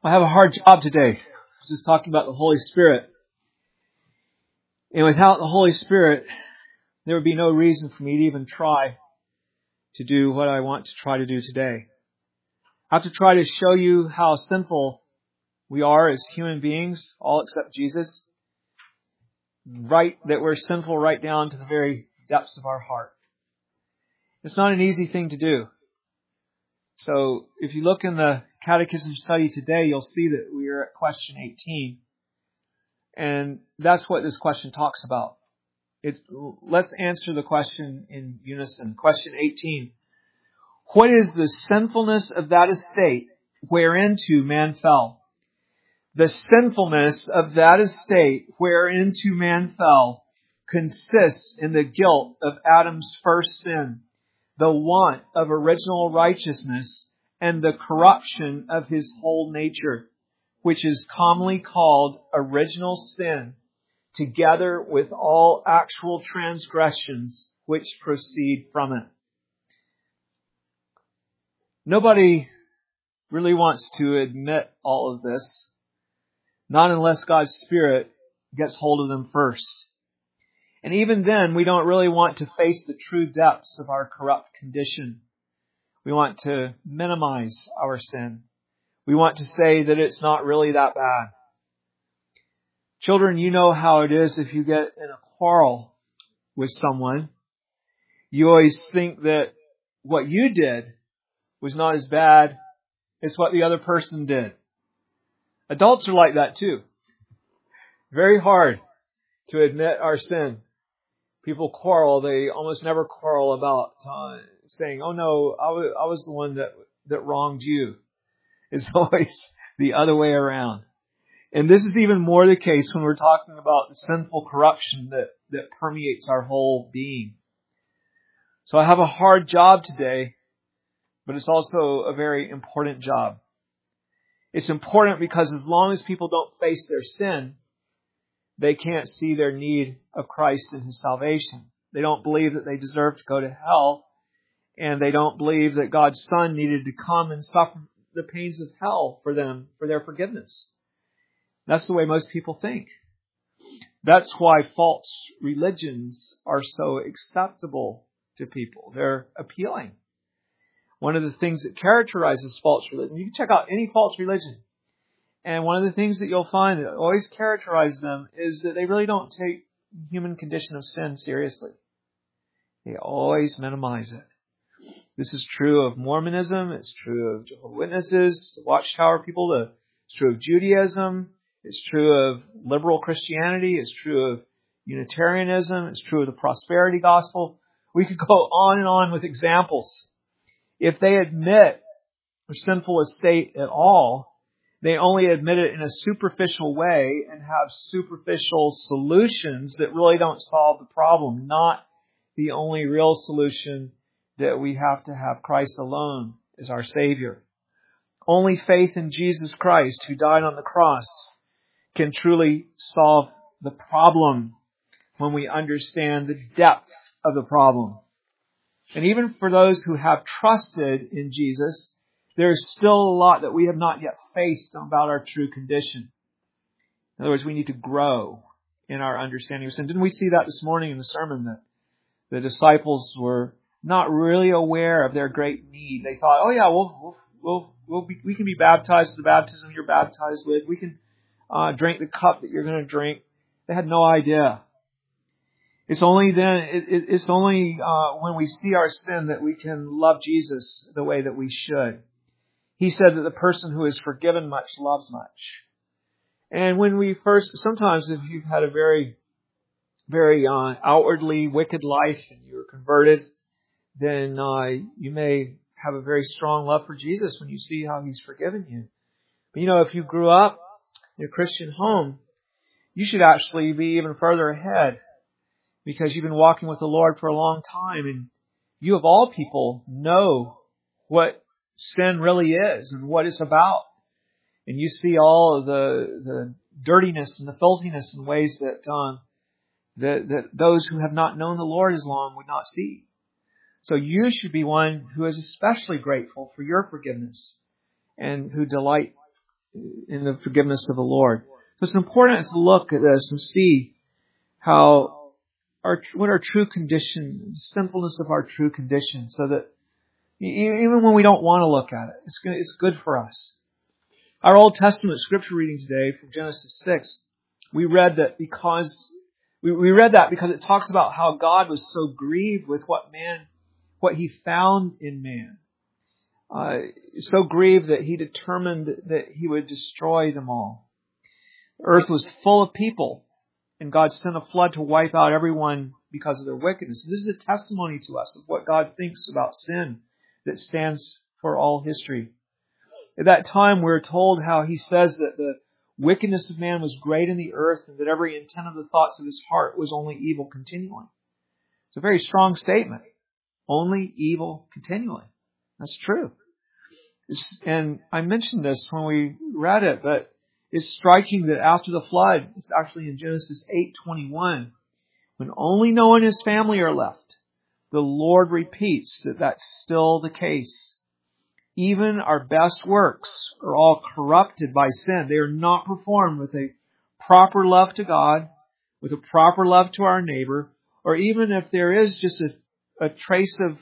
I have a hard job today. I was just talking about the Holy Spirit. And without the Holy Spirit, there would be no reason for me to even try to do what I want to try to do today. I have to try to show you how sinful we are as human beings, all except Jesus. Right, that we're sinful right down to the very depths of our heart. It's not an easy thing to do. So if you look in the Catechism study today, you'll see that we are at question 18. And that's what this question talks about. Let's answer the question in unison. Question 18. What is the sinfulness of that estate whereinto man fell? The sinfulness of that estate whereinto man fell consists in the guilt of Adam's first sin, the want of original righteousness, and the corruption of his whole nature, which is commonly called original sin, together with all actual transgressions which proceed from it. Nobody really wants to admit all of this, not unless God's Spirit gets hold of them first. And even then, we don't really want to face the true depths of our corrupt condition. We want to minimize our sin. We want to say that it's not really that bad. Children, you know how it is if you get in a quarrel with someone. You always think that what you did was not as bad as what the other person did. Adults are like that too. Very hard to admit our sin. People quarrel. They almost never quarrel about saying, "Oh no, I was the one that wronged you." It's always the other way around. And this is even more the case when we're talking about the sinful corruption that permeates our whole being. So I have a hard job today, but it's also a very important job. It's important because as long as people don't face their sin, they can't see their need of Christ and His salvation. They don't believe that they deserve to go to hell, and they don't believe that God's Son needed to come and suffer the pains of hell for them, for their forgiveness. That's the way most people think. That's why false religions are so acceptable to people. They're appealing. One of the things that characterizes false religion, you can check out any false religion, and one of the things that you'll find that always characterizes them is that they really don't take the human condition of sin seriously. They always minimize it. This is true of Mormonism. It's true of Jehovah's Witnesses, the Watchtower people. It's true of Judaism. It's true of liberal Christianity. It's true of Unitarianism. It's true of the prosperity gospel. We could go on and on with examples. If they admit a sinful estate at all, they only admit it in a superficial way and have superficial solutions that really don't solve the problem. Not the only real solution, that we have to have Christ alone as our Savior. Only faith in Jesus Christ, who died on the cross, can truly solve the problem when we understand the depth of the problem. And even for those who have trusted in Jesus, there's still a lot that we have not yet faced about our true condition. In other words, we need to grow in our understanding of sin. Didn't we see that this morning in the sermon, that the disciples were not really aware of their great need? They thought, "Oh yeah, we can be baptized with the baptism you're baptized with. We can drink the cup that you're going to drink." They had no idea. It's only when we see our sin that we can love Jesus the way that we should. He said that the person who is forgiven much loves much. And when sometimes if you've had a very, very outwardly wicked life and you're converted, then you may have a very strong love for Jesus when you see how He's forgiven you. But if you grew up in a Christian home, you should actually be even further ahead, because you've been walking with the Lord for a long time, and you of all people know what sin really is and what it's about. And you see all of the dirtiness and the filthiness in ways that those who have not known the Lord as long would not see. So you should be one who is especially grateful for your forgiveness and who delight in the forgiveness of the Lord. So it's important to look at this and see how what our true condition, the sinfulness of our true condition, so that even when we don't want to look at it, it's good for us. Our Old Testament scripture reading today from Genesis 6, we read that because it talks about how God was so grieved with what He found in man. So grieved that He determined that He would destroy them all. The earth was full of people, and God sent a flood to wipe out everyone because of their wickedness. This is a testimony to us of what God thinks about sin that stands for all history. At that time, we're told how He says that the wickedness of man was great in the earth, and that every intent of the thoughts of his heart was only evil continually. It's a very strong statement. Only evil continually. That's true. And I mentioned this when we read it, but it's striking that after the flood, it's actually in Genesis 8:21, when only Noah and his family are left, the Lord repeats that that's still the case. Even our best works are all corrupted by sin. They are not performed with a proper love to God, with a proper love to our neighbor, or even if there is just a trace of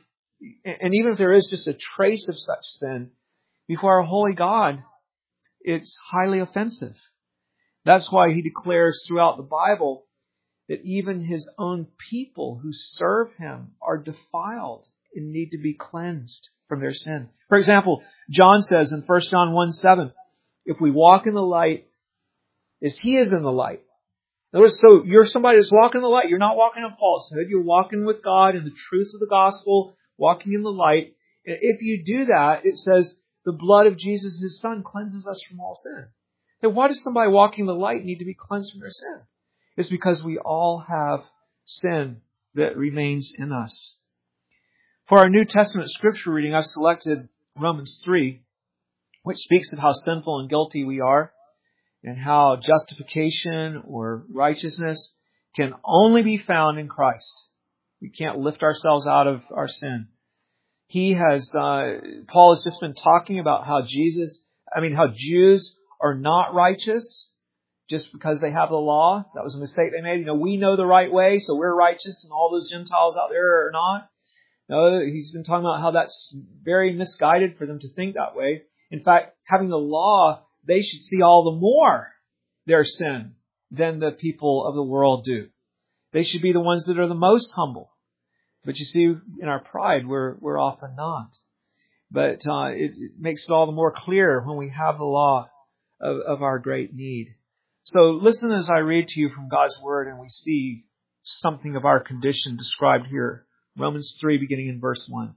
such sin, before our holy God, it's highly offensive. That's why He declares throughout the Bible that even His own people who serve Him are defiled and need to be cleansed from their sin. For example, John says in 1 John 1:7, if we walk in the light as He is in the light. Notice, so you're somebody that's walking in the light. You're not walking in falsehood. You're walking with God in the truth of the gospel, walking in the light. And if you do that, it says, the blood of Jesus, His Son, cleanses us from all sin. Now, why does somebody walking in the light need to be cleansed from their sin? It's because we all have sin that remains in us. For our New Testament scripture reading, I've selected Romans 3, which speaks of how sinful and guilty we are, and how justification or righteousness can only be found in Christ. We can't lift ourselves out of our sin. Paul has just been talking about how Jews are not righteous just because they have the law. That was a mistake they made. We know the right way, so we're righteous, and all those Gentiles out there are not. No, he's been talking about how that's very misguided for them to think that way. In fact, having the law, they should see all the more their sin than the people of the world do. They should be the ones that are the most humble. But you see, in our pride, we're often not. But it makes it all the more clear when we have the law of our great need. So listen as I read to you from God's Word, and we see something of our condition described here. Romans 3, beginning in verse 1.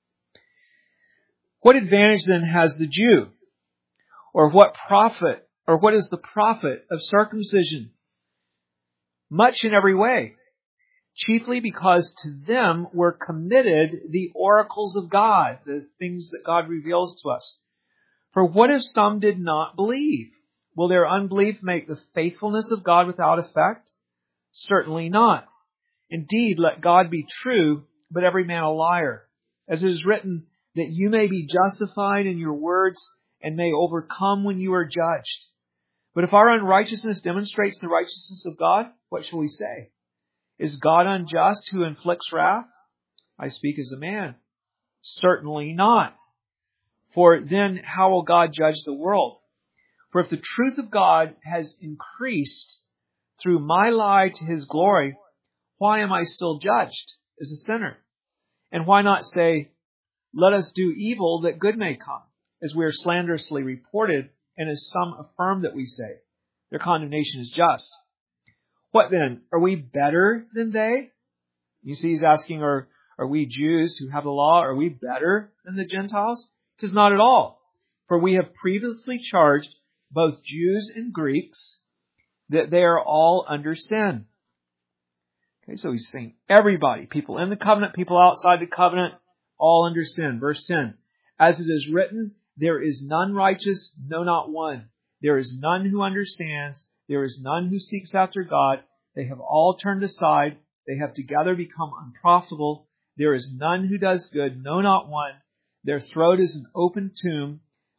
What advantage then has the Jew? Or what is the profit of circumcision? Much in every way. Chiefly because to them were committed the oracles of God, the things that God reveals to us. For what if some did not believe? Will their unbelief make the faithfulness of God without effect? Certainly not. Indeed, let God be true, but every man a liar. As it is written, that you may be justified in your words and may overcome when you are judged. But if our unrighteousness demonstrates the righteousness of God, what shall we say? Is God unjust who inflicts wrath? I speak as a man. Certainly not. For then how will God judge the world? For if the truth of God has increased through my lie to His glory, why am I still judged as a sinner? And why not say, let us do evil that good may come, as we are slanderously reported, and as some affirm that we say, their condemnation is just. What then? Are we better than they? You see, he's asking, are we Jews who have the law, are we better than the Gentiles? It says not at all. For we have previously charged both Jews and Greeks that they are all under sin. Okay, so he's saying everybody, people in the covenant, people outside the covenant, all under sin. Verse 10, as it is written, there is none righteous, no, not one. There is none who understands. There is none who seeks after God. They have all turned aside. They have together become unprofitable. There is none who does good, no, not one. Their throat is an open tomb.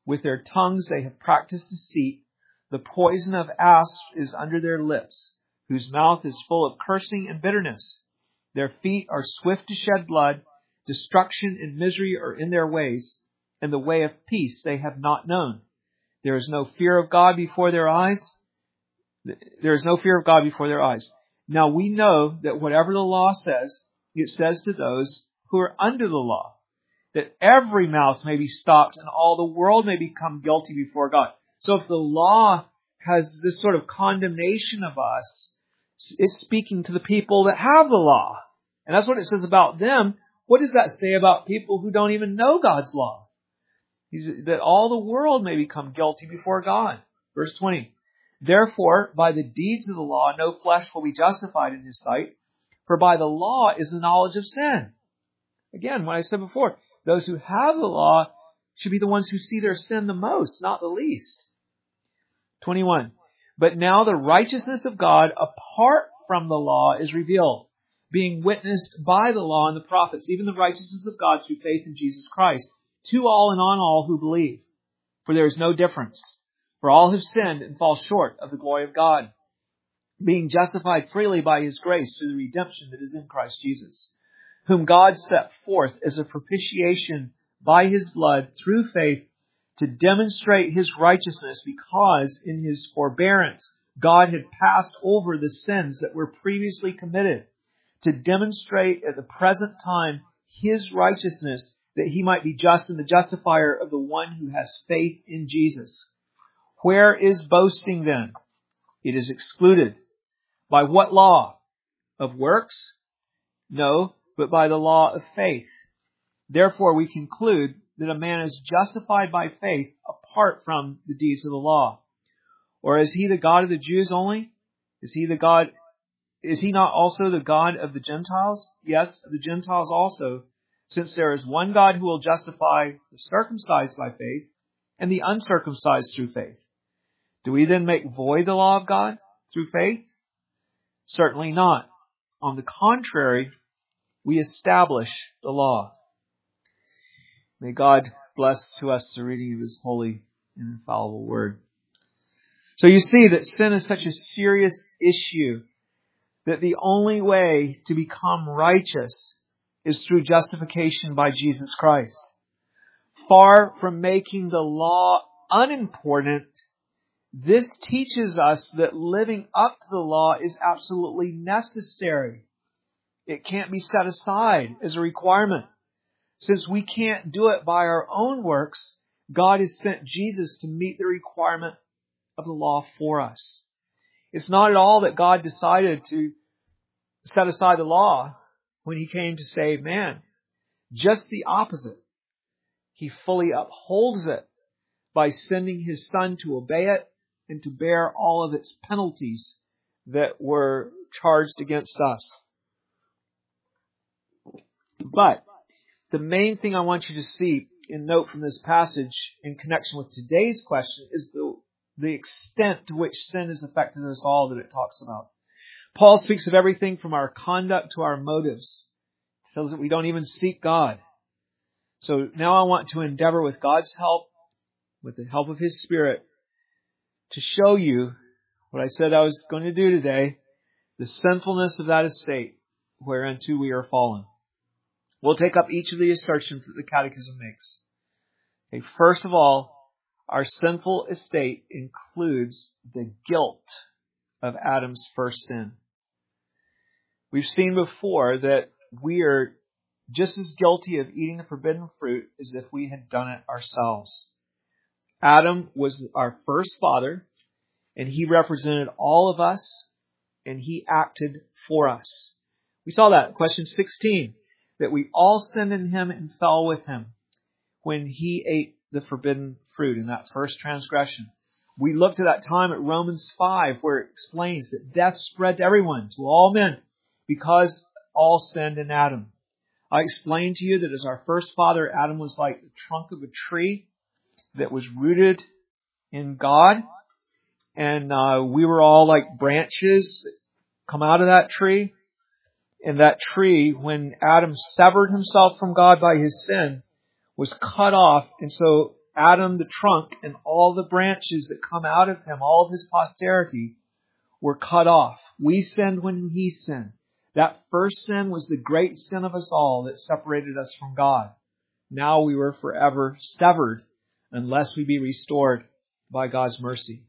With their tongues they have practiced deceit. The poison of asps is under their lips, whose mouth is full of cursing and bitterness. Their feet are swift to shed blood. Destruction and misery are in their ways, and the way of peace they have not known. There is no fear of God before their eyes. There is no fear of God before their eyes. Now we know that whatever the law says, it says to those who are under the law, that every mouth may be stopped and all the world may become guilty before God. So if the law has this sort of condemnation of us, it's speaking to the people that have the law. And that's what it says about them. What does that say about people who don't even know God's law? That all the world may become guilty before God. Verse 20. Therefore, by the deeds of the law, no flesh will be justified in His sight, for by the law is the knowledge of sin. Again, what I said before, those who have the law should be the ones who see their sin the most, not the least. 21. But now the righteousness of God apart from the law is revealed, being witnessed by the law and the prophets, even the righteousness of God through faith in Jesus Christ, to all and on all who believe. For there is no difference. For all have sinned and fall short of the glory of God, being justified freely by His grace through the redemption that is in Christ Jesus, whom God set forth as a propitiation by His blood through faith to demonstrate His righteousness, because in His forbearance God had passed over the sins that were previously committed, to demonstrate at the present time His righteousness, that He might be just and the justifier of the one who has faith in Jesus. Where is boasting then? It is excluded. By what law? Of works? No, but by the law of faith. Therefore we conclude that a man is justified by faith apart from the deeds of the law. Or is He the God of the Jews only? Is He not also the God of the Gentiles? Yes, of the Gentiles also, since there is one God who will justify the circumcised by faith and the uncircumcised through faith. Do we then make void the law of God through faith? Certainly not. On the contrary, we establish the law. May God bless to us the reading of His holy and infallible word. So you see that sin is such a serious issue that the only way to become righteous is through justification by Jesus Christ. Far from making the law unimportant, this teaches us that living up to the law is absolutely necessary. It can't be set aside as a requirement. Since we can't do it by our own works, God has sent Jesus to meet the requirement of the law for us. It's not at all that God decided to set aside the law when He came to save man. Just the opposite. He fully upholds it by sending His Son to obey it and to bear all of its penalties that were charged against us. But the main thing I want you to see and note from this passage in connection with today's question is the extent to which sin has affected us all that it talks about. Paul speaks of everything from our conduct to our motives. He tells that we don't even seek God. So now I want to endeavor with God's help, with the help of His Spirit, to show you what I said I was going to do today, the sinfulness of that estate whereunto we are fallen. We'll take up each of the assertions that the Catechism makes. Okay, first of all, our sinful estate includes the guilt of Adam's first sin. We've seen before that we are just as guilty of eating the forbidden fruit as if we had done it ourselves. Adam was our first father, and he represented all of us, and he acted for us. We saw that in question 16, that we all sinned in him and fell with him when he ate the forbidden fruit in that first transgression. We looked at that time at Romans 5, where it explains that death spread to everyone, to all men, because all sinned in Adam. I explained to you that as our first father, Adam was like the trunk of a tree that was rooted in God. And we were all like branches that come out of that tree. And that tree, when Adam severed himself from God by his sin, was cut off. And so Adam, the trunk, and all the branches that come out of him, all of his posterity, were cut off. We sinned when he sinned. That first sin was the great sin of us all that separated us from God. Now we were forever severed unless we be restored by God's mercy.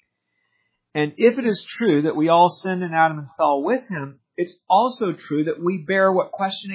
And if it is true that we all sinned in Adam and fell with him, it's also true that we bear what question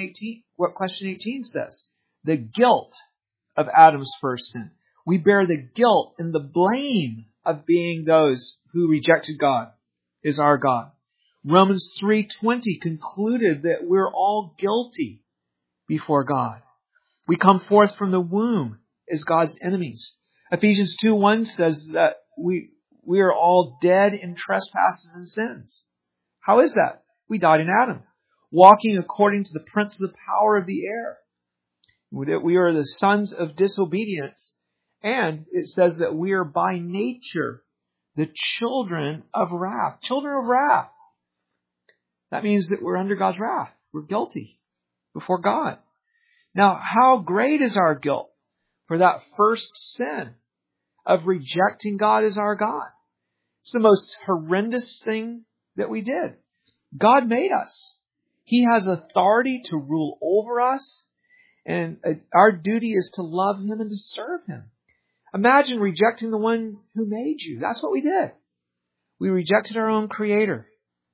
18 says, the guilt of Adam's first sin. We bear the guilt and the blame of being those who rejected God as our God. Romans 3:20 concluded that we're all guilty before God. We come forth from the womb as God's enemies. Ephesians 2:1 says that we are all dead in trespasses and sins. How is that? We died in Adam, walking according to the prince of the power of the air. We are the sons of disobedience, and it says that we are by nature the children of wrath. Children of wrath. That means that we're under God's wrath. We're guilty before God. Now, how great is our guilt for that first sin of rejecting God as our God? It's the most horrendous thing that we did. God made us. He has authority to rule over us, and our duty is to love Him and to serve Him. Imagine rejecting the one who made you. That's what we did. We rejected our own Creator.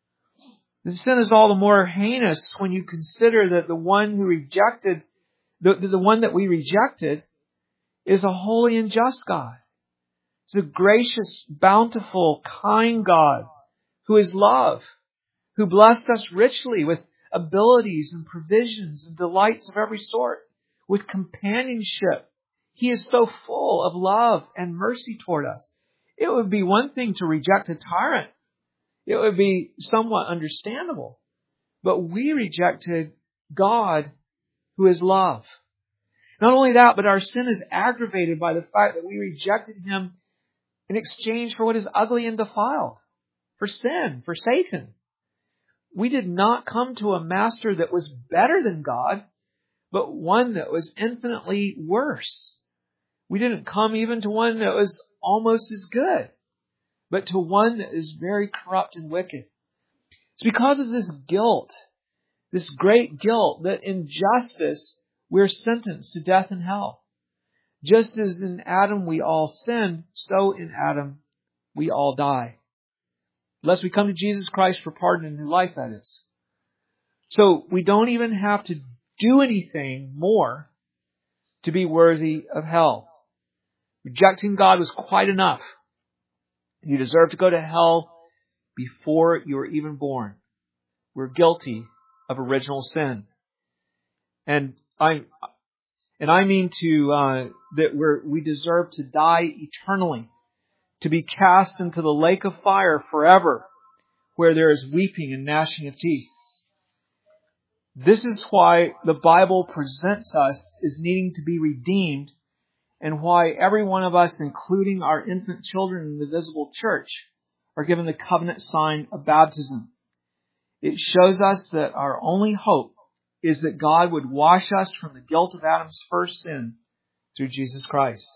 The sin is all the more heinous when you consider that the one who rejected, the one that we rejected, is a holy and just God. It's a gracious, bountiful, kind God who is love, who blessed us richly with abilities and provisions and delights of every sort, with companionship. He is so full of love and mercy toward us. It would be one thing to reject a tyrant. It would be somewhat understandable. But we rejected God who is love. Not only that, but our sin is aggravated by the fact that we rejected Him in exchange for what is ugly and defiled, for sin, for Satan. We did not come to a master that was better than God, but one that was infinitely worse. We didn't come even to one that was almost as good, but to one that is very corrupt and wicked. It's because of this guilt, this great guilt, that in justice we're sentenced to death and hell. Just as in Adam we all sin, so in Adam we all die. Unless we come to Jesus Christ for pardon and new life, that is. So we don't even have to do anything more to be worthy of hell. Rejecting God was quite enough. You deserve to go to hell before you were even born. We're guilty of original sin. And I mean that we deserve to die eternally, to be cast into the lake of fire forever, where there is weeping and gnashing of teeth. This is why the Bible presents us as needing to be redeemed, and why every one of us, including our infant children in the visible church, are given the covenant sign of baptism. It shows us that our only hope is that God would wash us from the guilt of Adam's first sin through Jesus Christ.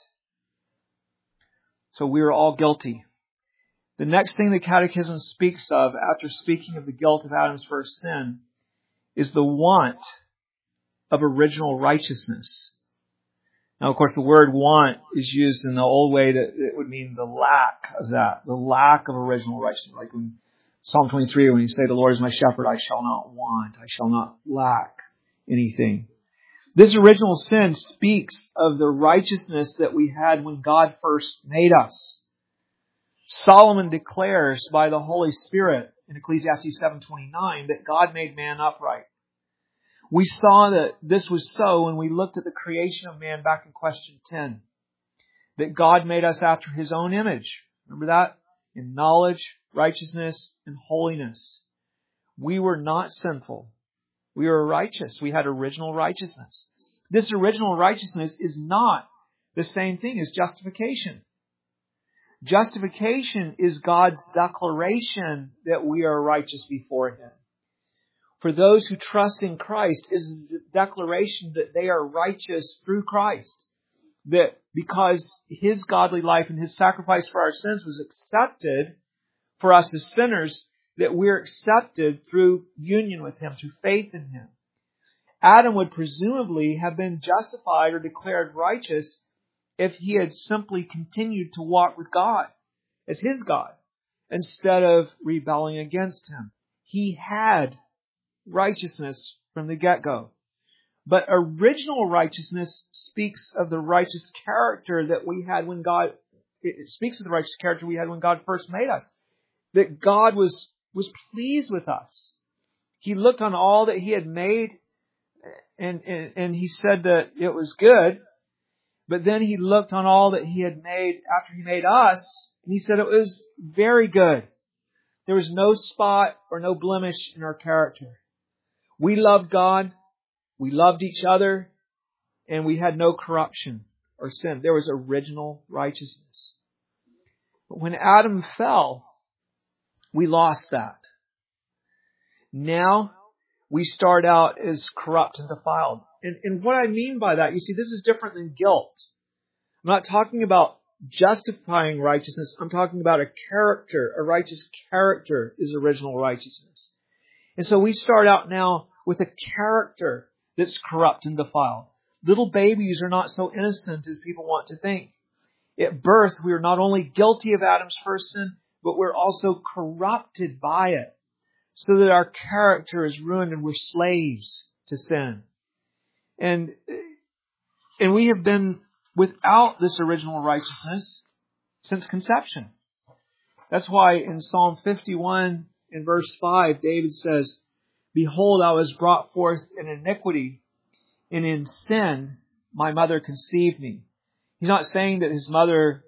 So we are all guilty. The next thing the Catechism speaks of after speaking of the guilt of Adam's first sin is the want of original righteousness. Now, of course, the word want is used in the old way that it would mean the lack of that, the lack of original righteousness. Like when Psalm 23, when you say, "The Lord is my shepherd, I shall not want, I shall not lack anything." This original sin speaks of the righteousness that we had when God first made us. Solomon declares by the Holy Spirit in Ecclesiastes 7:29 that God made man upright. We saw that this was so when we looked at the creation of man back in question 10. That God made us after His own image. Remember that? In knowledge, righteousness, and holiness. We were not sinful. We were righteous. We had original righteousness. This original righteousness is not the same thing as justification. Justification is God's declaration that we are righteous before Him. For those who trust in Christ is the declaration that they are righteous through Christ. that because His godly life and His sacrifice for our sins was accepted for us as sinners, that we're accepted through union with Him, through faith in Him. Adam would presumably have been justified or declared righteous if he had simply continued to walk with God as his God instead of rebelling against Him. He had righteousness from the get-go. But original righteousness speaks of the righteous character that we had when God, it speaks of the righteous character we had when God first made us. That God was pleased with us. He looked on all that He had made and He said that it was good. But then He looked on all that He had made after He made us, and He said it was very good. There was no spot or no blemish in our character. We loved God, we loved each other, and we had no corruption or sin. There was original righteousness. But when Adam fell, we lost that. Now we start out as corrupt and defiled. And what I mean by that, you see, this is different than guilt. I'm not talking about justifying righteousness. I'm talking about a character. A righteous character is original righteousness. And so we start out now with a character that's corrupt and defiled. Little babies are not so innocent as people want to think. At birth, we are not only guilty of Adam's first sin, but we're also corrupted by it, so that our character is ruined and we're slaves to sin. And we have been without this original righteousness since conception. That's why in Psalm 51 in verse 5, David says, "Behold, I was brought forth in iniquity, and in sin my mother conceived me." He's not saying that his mother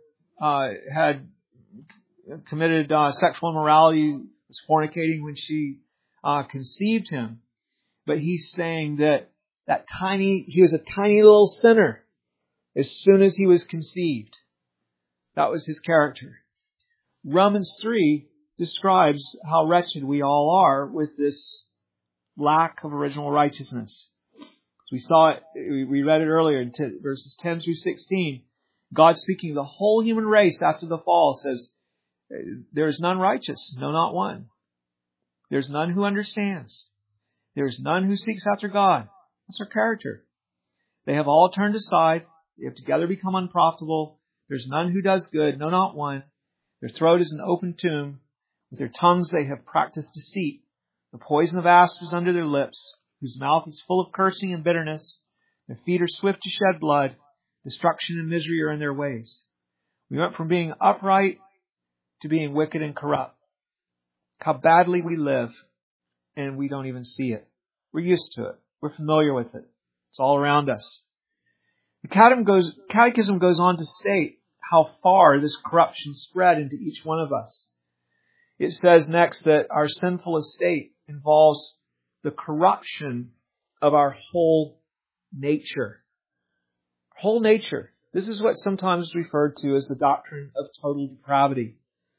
had committed sexual immorality, was fornicating when she conceived him. But he's saying that he was a tiny little sinner as soon as he was conceived. That was his character. Romans 3 describes how wretched we all are with this lack of original righteousness. As we saw it, we read it earlier in verses 10 through 16. God, speaking of the whole human race after the fall, says, "There is none righteous, no, not one. There's none who understands. There's none who seeks after God." That's our character. "They have all turned aside. They have together become unprofitable. There's none who does good, no, not one. Their throat is an open tomb. With their tongues they have practiced deceit. The poison of asps is under their lips, whose mouth is full of cursing and bitterness. Their feet are swift to shed blood. Destruction and misery are in their ways." We went from being upright to being wicked and corrupt. How badly we live, and we don't even see it. We're used to it. We're familiar with it. It's all around us. The Catechism goes on to state how far this corruption spread into each one of us. It says next that our sinful estate involves the corruption of our whole nature. Whole nature. This is what sometimes is referred to as the doctrine of total depravity.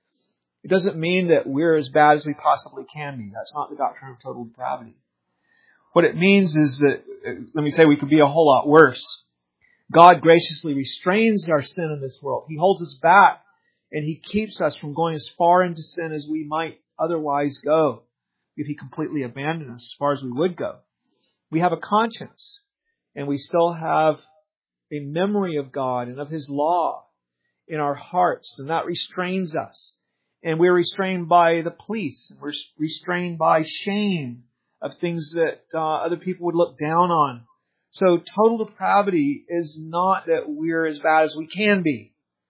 It doesn't mean that we're as bad as we possibly can be. That's not the doctrine of total depravity. What it means is that, let me say, we could be a whole lot worse. God graciously restrains our sin in this world. He holds us back, and He keeps us from going as far into sin as we might otherwise go if He completely abandoned us as far as we would go. We have a conscience, and we still have a memory of God and of His law in our hearts, and that restrains us. And we're restrained by the police, and we're restrained by shame of things that other people would look down on. So total depravity is not that we're as bad as we can be.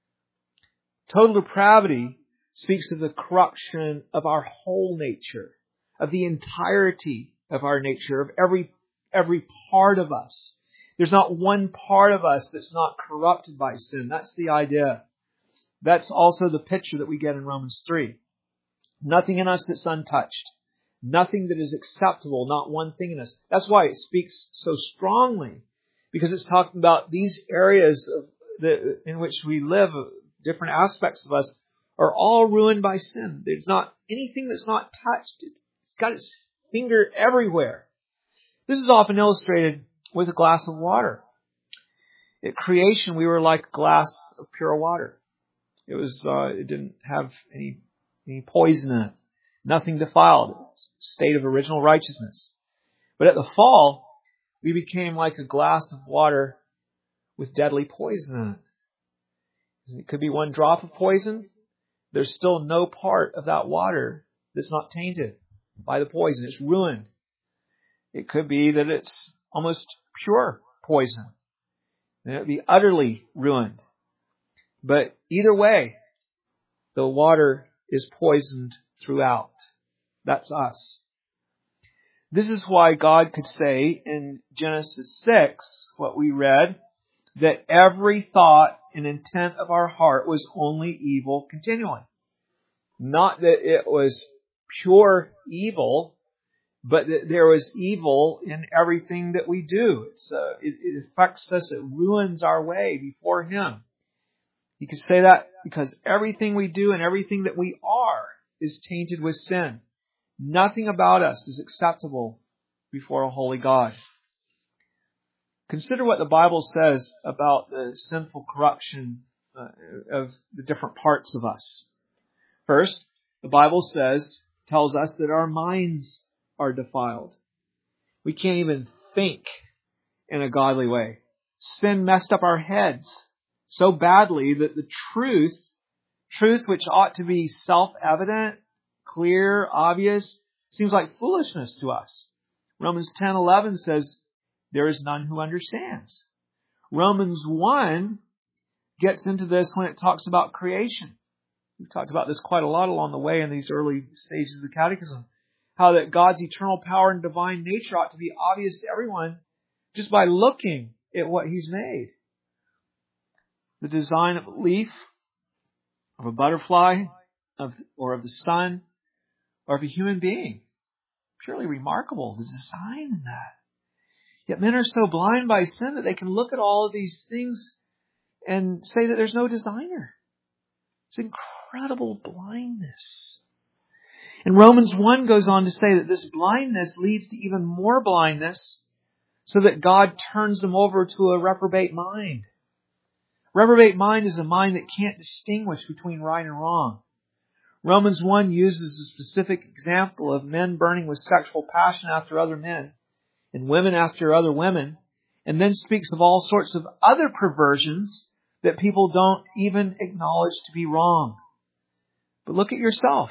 Total depravity speaks of the corruption of our whole nature, of the entirety of our nature, of every part of us. There's not one part of us that's not corrupted by sin. That's the idea. That's also the picture that we get in Romans 3. Nothing in us that's untouched. Nothing that is acceptable, not one thing in us. That's why it speaks so strongly, because it's talking about these areas in which we live, different aspects of us, are all ruined by sin. There's not anything that's not touched. It's got its finger everywhere. This is often illustrated with a glass of water. At creation, we were like a glass of pure water. It didn't have any poison in it. Nothing defiled. It was a state of original righteousness. But at the fall, we became like a glass of water with deadly poison in it. It could be one drop of poison. There's still no part of that water that's not tainted by the poison. It's ruined. It could be that it's almost pure poison. And it would be utterly ruined. But either way, the water is poisoned throughout. That's us. This is why God could say in Genesis 6, what we read, that every thought and intent of our heart was only evil continually. Not that it was pure evil, but that there was evil in everything that we do. It affects us. It ruins our way before Him. You could say that because everything we do and everything that we are is tainted with sin. Nothing about us is acceptable before a holy God. Consider what the Bible says about the sinful corruption of the different parts of us. First, the Bible tells us that our minds are defiled. We can't even think in a godly way. Sin messed up our heads so badly that the truth which ought to be self-evident, clear, obvious, seems like foolishness to us. Romans 10:11 says, there is none who understands. Romans 1 gets into this when it talks about creation. We've talked about this quite a lot along the way in these early stages of the Catechism. How that God's eternal power and divine nature ought to be obvious to everyone just by looking at what He's made. The design of a leaf, of a butterfly, or of the sun, or of a human being. Purely remarkable, the design in that. Yet men are so blind by sin that they can look at all of these things and say that there's no designer. It's incredible blindness. And Romans 1 goes on to say that this blindness leads to even more blindness so that God turns them over to a reprobate mind. Reprobate mind is a mind that can't distinguish between right and wrong. Romans 1 uses a specific example of men burning with sexual passion after other men and women after other women, and then speaks of all sorts of other perversions that people don't even acknowledge to be wrong. But look at yourself.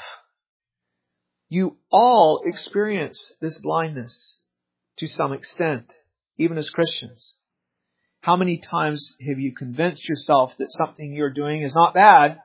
You all experience this blindness to some extent, even as Christians. How many times have you convinced yourself that something you're doing is not bad,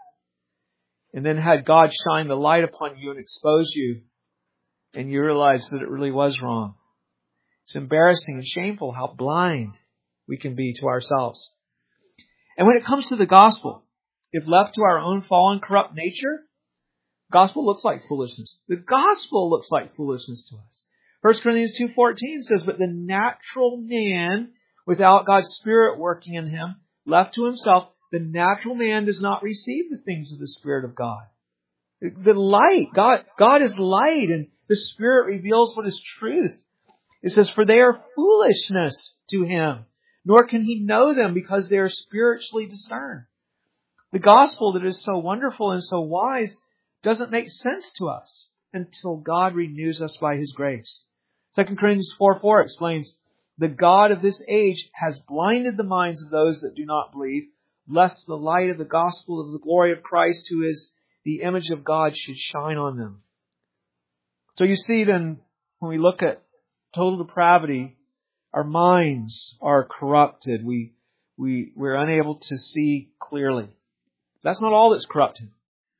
and then had God shine the light upon you and expose you, and you realize that it really was wrong? It's embarrassing and shameful how blind we can be to ourselves. And when it comes to the gospel, if left to our own fallen, corrupt nature, the gospel looks like foolishness. The gospel looks like foolishness to us. 1 Corinthians 2:14 says, but the natural man, without God's Spirit working in him, left to himself, the natural man does not receive the things of the Spirit of God. The light, God is light, and the Spirit reveals what is truth. It says, for they are foolishness to him, nor can he know them because they are spiritually discerned. The gospel that is so wonderful and so wise doesn't make sense to us until God renews us by His grace. 2 Corinthians 4:4 explains, the God of this age has blinded the minds of those that do not believe, lest the light of the gospel of the glory of Christ, who is the image of God, should shine on them. So you see then, when we look at total depravity, our minds are corrupted. We're unable to see clearly. That's not all that's corrupted.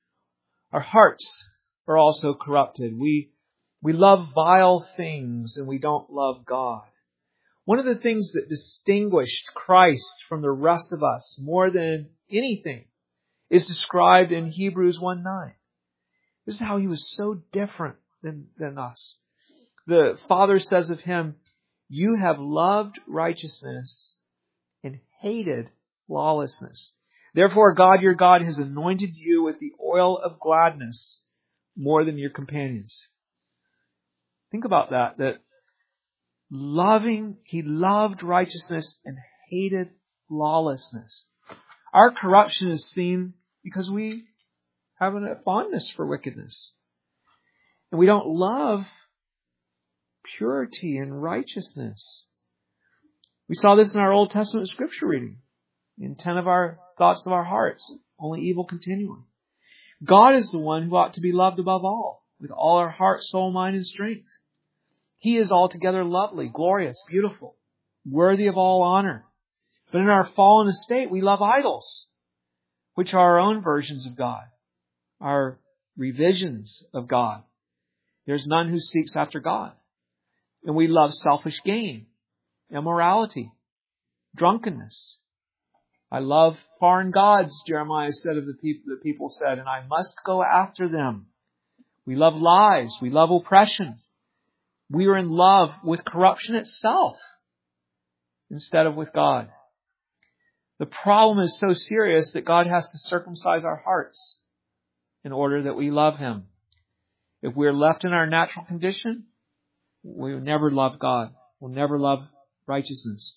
Our hearts are also corrupted. We love vile things and we don't love God. One of the things that distinguished Christ from the rest of us more than anything is described in Hebrews 1:9. This is how He was so different than us. The Father says of Him, you have loved righteousness and hated lawlessness. Therefore, God, your God, has anointed you with the oil of gladness more than your companions. Think about that He loved righteousness and hated lawlessness. Our corruption is seen because we have a fondness for wickedness. And we don't love purity and righteousness. We saw this in our Old Testament scripture reading. In 10 of our thoughts of our hearts, only evil continually. God is the one who ought to be loved above all, with all our heart, soul, mind, and strength. He is altogether lovely, glorious, beautiful, worthy of all honor. But in our fallen estate, we love idols, which are our own versions of God, our revisions of God. There's none who seeks after God. And we love selfish gain, immorality, drunkenness. I love foreign gods, Jeremiah said of the people said, and I must go after them. We love lies. We love oppression. We are in love with corruption itself instead of with God. The problem is so serious that God has to circumcise our hearts in order that we love Him. If we're left in our natural condition, we will never love God. We'll never love righteousness.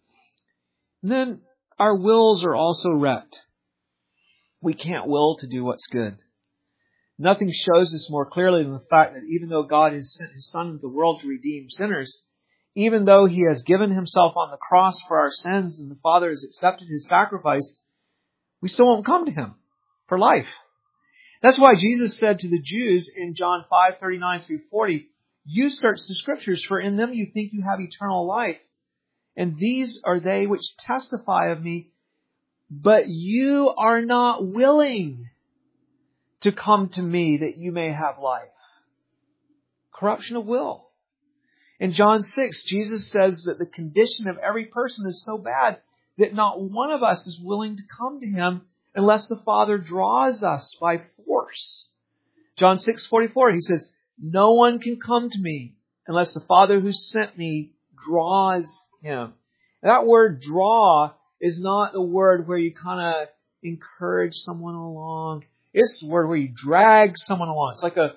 And then our wills are also wrecked. We can't will to do what's good. Nothing shows this more clearly than the fact that even though God has sent His Son into the world to redeem sinners, even though He has given Himself on the cross for our sins and the Father has accepted His sacrifice, we still won't come to Him for life. That's why Jesus said to the Jews in John 5:39-40, "You search the Scriptures, for in them you think you have eternal life. And these are they which testify of me, but you are not willing to come to me that you may have life." Corruption of will. In John 6, Jesus says that the condition of every person is so bad that not one of us is willing to come to Him unless the Father draws us by force. John 6:44, He says, "No one can come to me unless the Father who sent me draws him." That word draw is not the word where you kind of encourage someone along. It's the word where you drag someone along. It's like a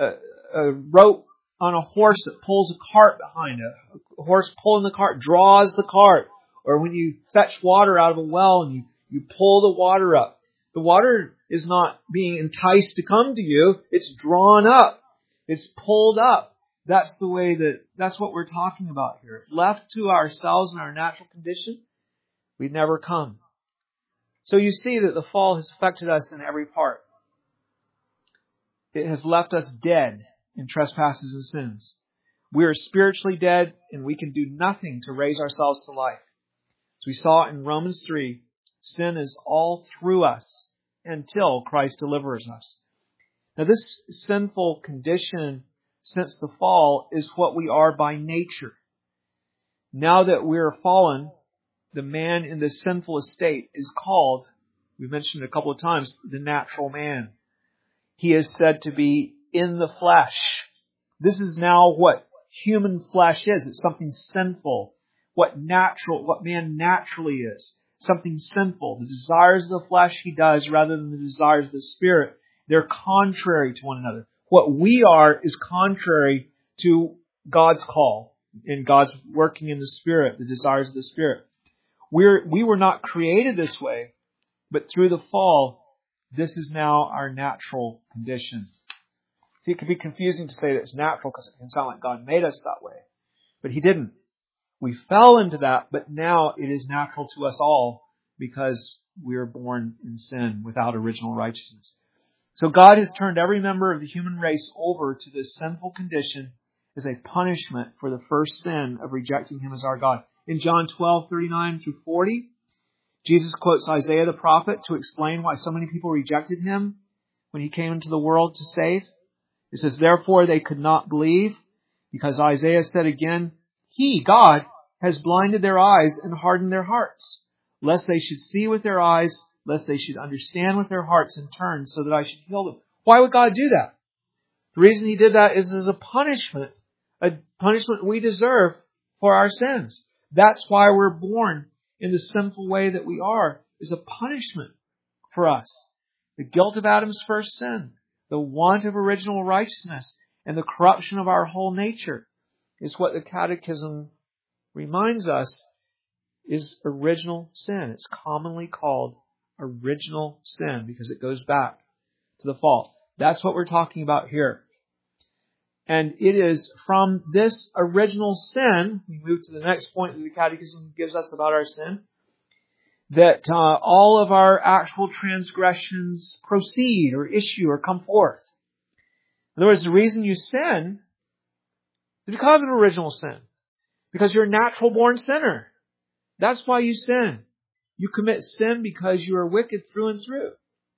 rope on a horse that pulls a cart behind it. A horse pulling the cart draws the cart. Or when you fetch water out of a well and you pull the water up. The water is not being enticed to come to you. It's drawn up. It's pulled up. That's what we're talking about here. If left to ourselves in our natural condition, we'd never come. So you see that the fall has affected us in every part. It has left us dead in trespasses and sins. We are spiritually dead and we can do nothing to raise ourselves to life. As we saw in Romans 3, sin is all through us until Christ delivers us. Now this sinful condition since the fall is what we are by nature. Now that we are fallen, the man in this sinful estate is called, we mentioned it a couple of times, the natural man. He is said to be in the flesh. This is now what human flesh is. It's something sinful. What man naturally is. Something sinful. The desires of the flesh he does rather than the desires of the Spirit. They're contrary to one another. What we are is contrary to God's call and God's working in the Spirit, the desires of the Spirit. We were not created this way, but through the fall, this is now our natural condition. See, it can be confusing to say that it's natural because it can sound like God made us that way. But He didn't. We fell into that, but now it is natural to us all because we are born in sin without original righteousness. So God has turned every member of the human race over to this sinful condition as a punishment for the first sin of rejecting Him as our God. In John 12:39-40, Jesus quotes Isaiah the prophet to explain why so many people rejected Him when He came into the world to save. It says, "Therefore they could not believe, because Isaiah said again, He, God, has blinded their eyes and hardened their hearts, lest they should see with their eyes, lest they should understand with their hearts and turn, so that I should heal them." Why would God do that? The reason He did that is as a punishment we deserve for our sins. That's why we're born in the sinful way that we are, is a punishment for us. The guilt of Adam's first sin, the want of original righteousness, and the corruption of our whole nature is what the Catechism reminds us is original sin. It's commonly called original sin because it goes back to the fall. That's what we're talking about here. And it is from this original sin, we move to the next point that the Catechism gives us about our sin, that all of our actual transgressions proceed or issue or come forth. In other words, the reason you sin is because of original sin. Because you're a natural born sinner. That's why you sin. You commit sin because you are wicked through and through.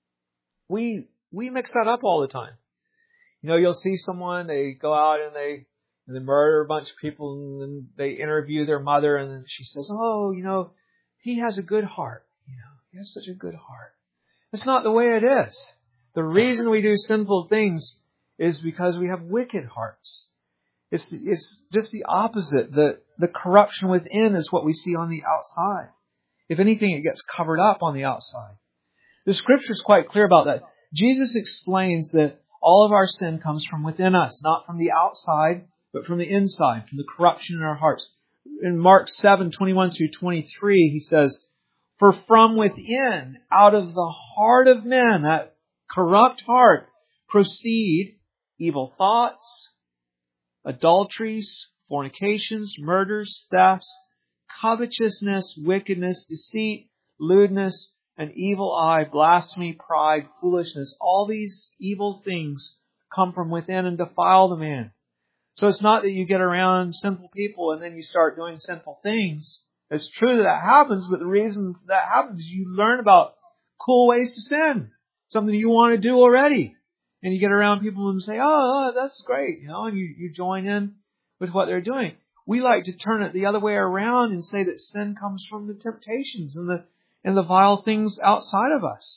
We mix that up all the time. You know, you'll see someone, they go out and they murder a bunch of people, and then they interview their mother, and then she says, "Oh, you know, he has a good heart. You know, he has such a good heart." That's not the way it is. The reason we do sinful things is because we have wicked hearts. It's just the opposite. The corruption within is what we see on the outside. If anything, it gets covered up on the outside. The Scripture is quite clear about that. Jesus explains that all of our sin comes from within us, not from the outside, but from the inside, from the corruption in our hearts. In Mark 7:21-23, he says, "For from within, out of the heart of man," that corrupt heart, "proceed evil thoughts, adulteries, fornications, murders, thefts, covetousness, wickedness, deceit, lewdness, an evil eye, blasphemy, pride, foolishness." All these evil things come from within and defile the man. So it's not that you get around sinful people and then you start doing sinful things. It's true that happens, but the reason that happens is you learn about cool ways to sin. Something you want to do already. And you get around people and say, oh, that's great, you know, and you join in with what they're doing. We like to turn it the other way around and say that sin comes from the temptations and the vile things outside of us.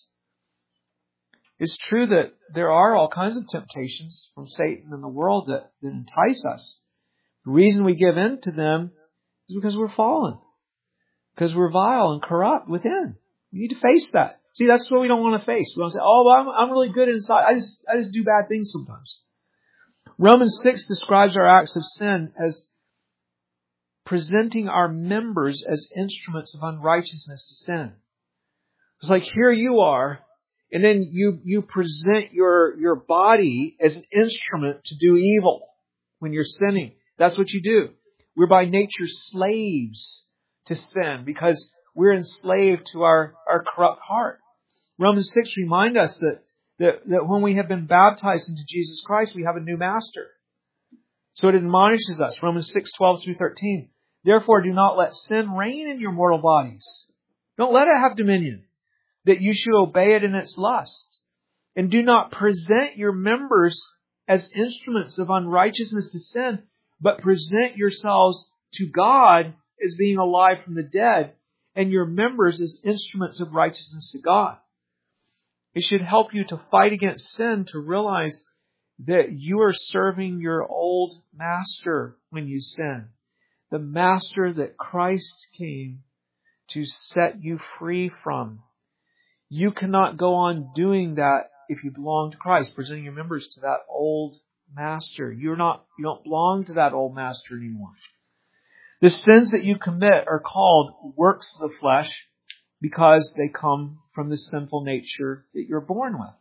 It's true that there are all kinds of temptations from Satan and the world that entice us. The reason we give in to them is because we're fallen. Because we're vile and corrupt within. We need to face that. See, that's what we don't want to face. We don't say, oh, well, I'm really good inside. I just do bad things sometimes. Romans 6 describes our acts of sin as presenting our members as instruments of unrighteousness to sin. It's like here you are, and then you present your body as an instrument to do evil when you're sinning. That's what you do. We're by nature slaves to sin because we're enslaved to our corrupt heart. Romans 6 reminds us that when we have been baptized into Jesus Christ, we have a new master. So it admonishes us. Romans 6:12-13. Therefore, do not let sin reign in your mortal bodies. Don't let it have dominion, that you should obey it in its lusts. And do not present your members as instruments of unrighteousness to sin, but present yourselves to God as being alive from the dead, and your members as instruments of righteousness to God. It should help you to fight against sin, to realize that you are serving your old master when you sin. The master that Christ came to set you free from. You cannot go on doing that if you belong to Christ, presenting your members to that old master. You don't belong to that old master anymore. The sins that you commit are called works of the flesh because they come from the sinful nature that you're born with.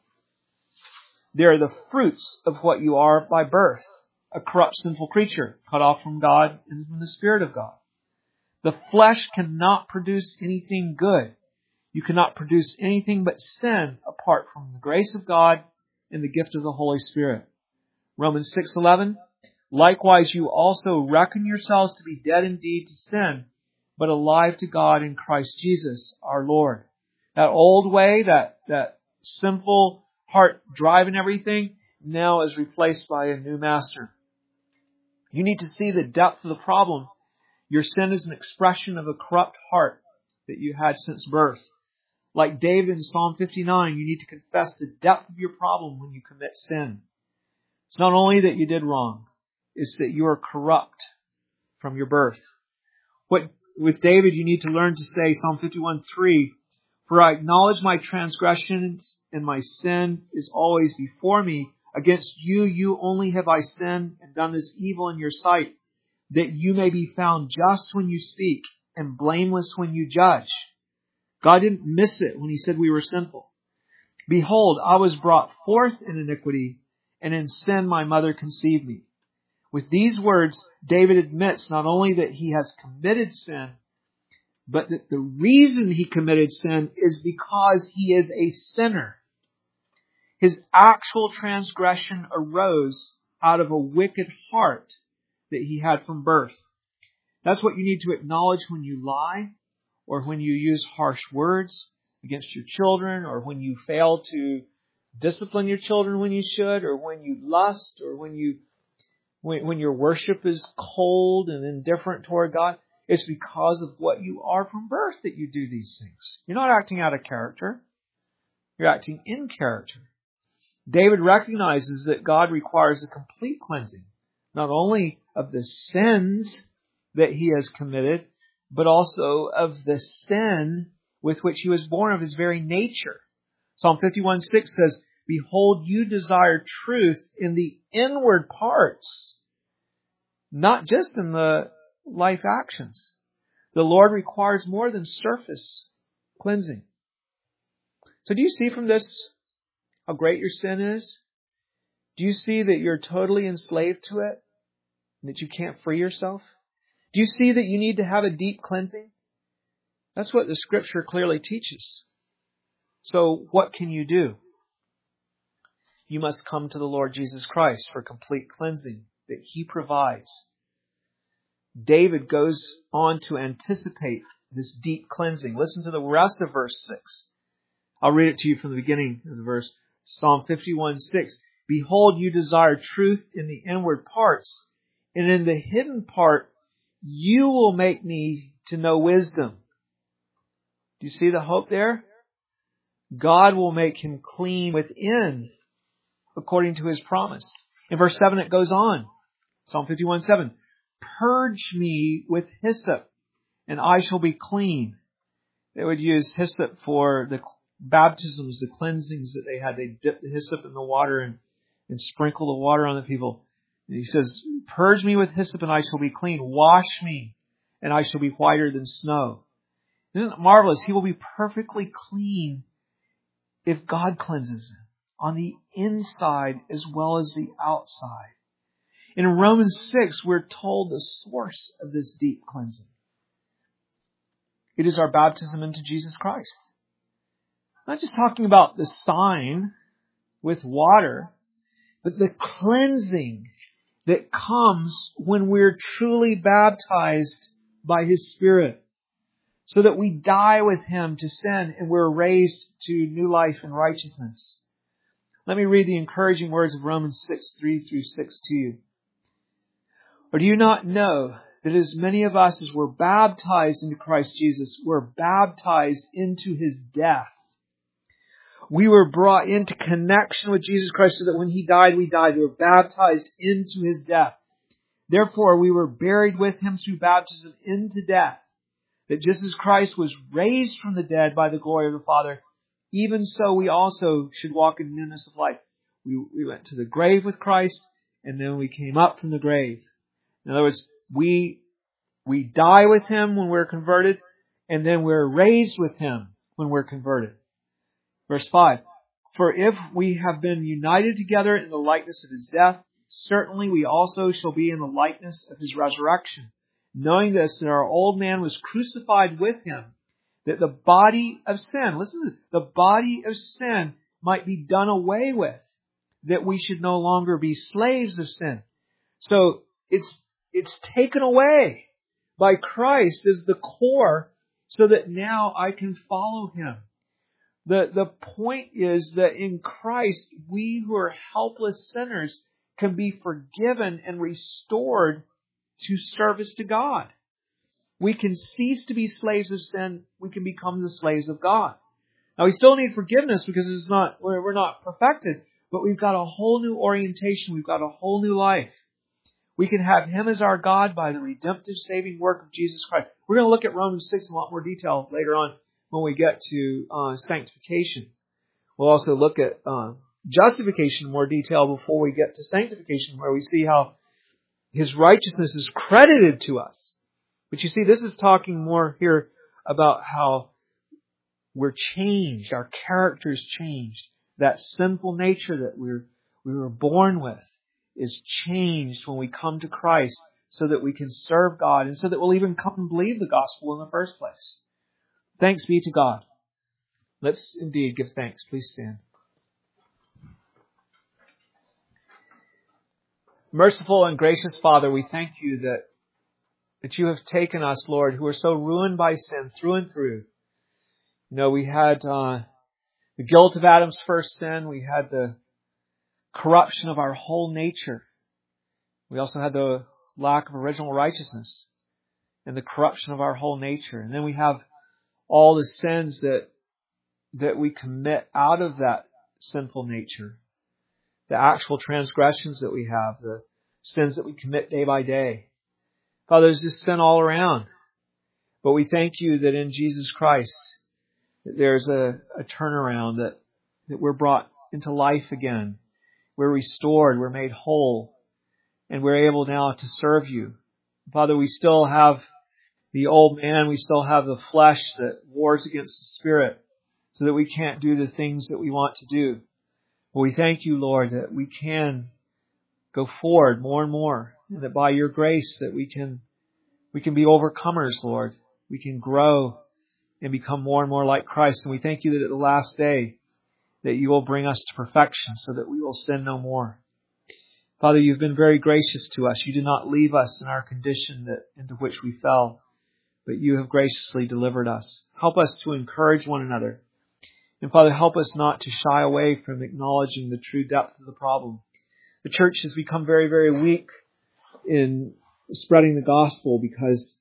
They are the fruits of what you are by birth, a corrupt, sinful creature, cut off from God and from the Spirit of God. The flesh cannot produce anything good. You cannot produce anything but sin apart from the grace of God and the gift of the Holy Spirit. Romans 6:11, likewise you also reckon yourselves to be dead indeed to sin, but alive to God in Christ Jesus our Lord. That old way, that sinful heart driving everything, now is replaced by a new master. You need to see the depth of the problem. Your sin is an expression of a corrupt heart that you had since birth. Like David in Psalm 59, you need to confess the depth of your problem when you commit sin. It's not only that you did wrong, it's that you are corrupt from your birth. With David, you need to learn to say, Psalm 51:3, for I acknowledge my transgressions, and my sin is always before me. Against you only have I sinned and done this evil in your sight, that you may be found just when you speak and blameless when you judge. God didn't miss it when He said we were sinful. Behold, I was brought forth in iniquity, and in sin my mother conceived me. With these words, David admits not only that he has committed sin, but that the reason he committed sin is because he is a sinner. His actual transgression arose out of a wicked heart that he had from birth. That's what you need to acknowledge when you lie, or when you use harsh words against your children, or when you fail to discipline your children when you should, or when you lust, or when your worship is cold and indifferent toward God. It's because of what you are from birth that you do these things. You're not acting out of character. You're acting in character. David recognizes that God requires a complete cleansing, not only of the sins that he has committed, but also of the sin with which he was born, of his very nature. Psalm 51:6 says, Behold, you desire truth in the inward parts, not just in the life actions. The Lord requires more than surface cleansing. So do you see from this how great your sin is? Do you see that you're totally enslaved to it? And that you can't free yourself? Do you see that you need to have a deep cleansing? That's what the Scripture clearly teaches. So what can you do? You must come to the Lord Jesus Christ for complete cleansing that He provides. David goes on to anticipate this deep cleansing. Listen to the rest of verse 6. I'll read it to you from the beginning of the verse. Psalm 51:6. Behold, you desire truth in the inward parts, and in the hidden part you will make me to know wisdom. Do you see the hope there? God will make him clean within, according to His promise. In verse 7 it goes on. Psalm 51:7. Purge me with hyssop, and I shall be clean. They would use hyssop for the baptisms, the cleansings that they had. They dip the hyssop in the water and sprinkle the water on the people. And he says, Purge me with hyssop, and I shall be clean. Wash me, and I shall be whiter than snow. Isn't it marvelous? He will be perfectly clean if God cleanses him on the inside as well as the outside. In Romans 6, we're told the source of this deep cleansing. It is our baptism into Jesus Christ. I'm not just talking about the sign with water, but the cleansing that comes when we're truly baptized by His Spirit, so that we die with Him to sin and we're raised to new life and righteousness. Let me read the encouraging words of Romans 6:3-6 to you. Or do you not know that as many of us as were baptized into Christ Jesus were baptized into His death? We were brought into connection with Jesus Christ so that when He died, we died. We were baptized into His death. Therefore, we were buried with Him through baptism into death, that just as Christ was raised from the dead by the glory of the Father, even so we also should walk in newness of life. We went to the grave with Christ, and then we came up from the grave. In other words, we die with Him when we're converted, and then we're raised with Him when we're converted. Verse 5, For if we have been united together in the likeness of His death, certainly we also shall be in the likeness of His resurrection. Knowing this, that our old man was crucified with Him, that the body of sin, listen to this, the body of sin might be done away with, that we should no longer be slaves of sin. So it's taken away by Christ as the core, so that now I can follow Him. The point is that in Christ, we who are helpless sinners can be forgiven and restored to service to God. We can cease to be slaves of sin. We can become the slaves of God. Now, we still need forgiveness because we're not perfected, but we've got a whole new orientation. We've got a whole new life. We can have Him as our God by the redemptive saving work of Jesus Christ. We're going to look at Romans 6 in a lot more detail later on when we get to sanctification. We'll also look at justification in more detail before we get to sanctification, where we see how His righteousness is credited to us. But you see, this is talking more here about how we're changed. Our character's changed. That sinful nature that we were born with is changed when we come to Christ so that we can serve God and so that we'll even come and believe the gospel in the first place. Thanks be to God. Let's indeed give thanks. Please stand. Merciful and gracious Father, we thank you that you have taken us, Lord, who are so ruined by sin through and through. You know, we had the guilt of Adam's first sin. We had the corruption of our whole nature. We also had the lack of original righteousness and the corruption of our whole nature. And then we have all the sins that we commit out of that sinful nature. The actual transgressions that we have, the sins that we commit day by day. Father, there's just sin all around. But we thank you that in Jesus Christ, that there's a turnaround, that we're brought into life again. We're restored, we're made whole, and we're able now to serve you. Father, we still have the old man, we still have the flesh that wars against the spirit, so that we can't do the things that we want to do. But we thank you, Lord, that we can go forward more and more, and that by your grace that we can be overcomers, Lord. We can grow and become more and more like Christ. And we thank you that at the last day that you will bring us to perfection so that we will sin no more. Father, you've been very gracious to us. You did not leave us in our condition into which we fell, but you have graciously delivered us. Help us to encourage one another. And Father, help us not to shy away from acknowledging the true depth of the problem. The church has become very, very weak in spreading the gospel because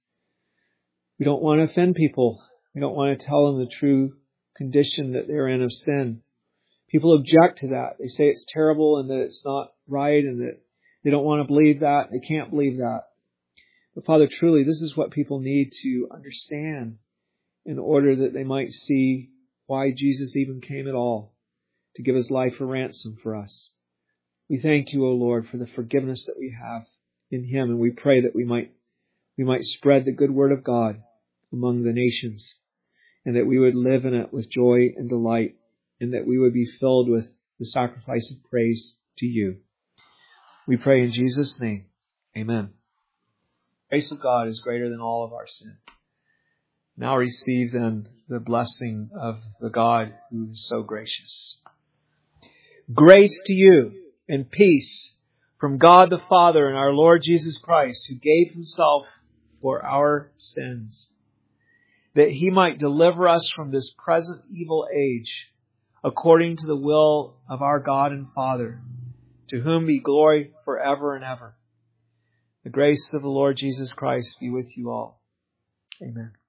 we don't want to offend people. We don't want to tell them the true condition that they're in of sin. People object to that. They say it's terrible and that it's not right and that they don't want to believe that. They can't believe that. But Father, truly, this is what people need to understand in order that they might see why Jesus even came at all, to give his life a ransom for us. We thank you, O Lord, for the forgiveness that we have in him, and we pray that we might spread the good word of God among the nations, and that we would live in it with joy and delight, and that we would be filled with the sacrifice of praise to you. We pray in Jesus' name. Amen. The grace of God is greater than all of our sin. Now receive then the blessing of the God who is so gracious. Grace to you and peace from God the Father and our Lord Jesus Christ, who gave himself for our sins, that he might deliver us from this present evil age, according to the will of our God and Father, to whom be glory forever and ever. The grace of the Lord Jesus Christ be with you all. Amen.